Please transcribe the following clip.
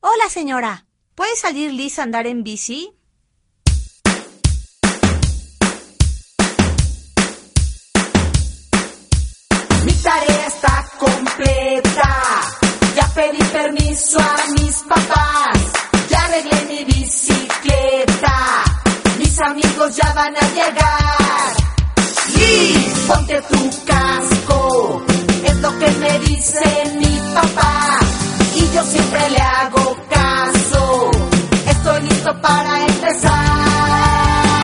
Hola, señora. ¿Puede salir Liz a andar en bici? Mi tarea está completa. Ya pedí permiso a mis papás. Ya arreglé mi bicicleta. Mis amigos ya van a llegar. Liz, ponte tu casco. Es lo que me dice mi papá.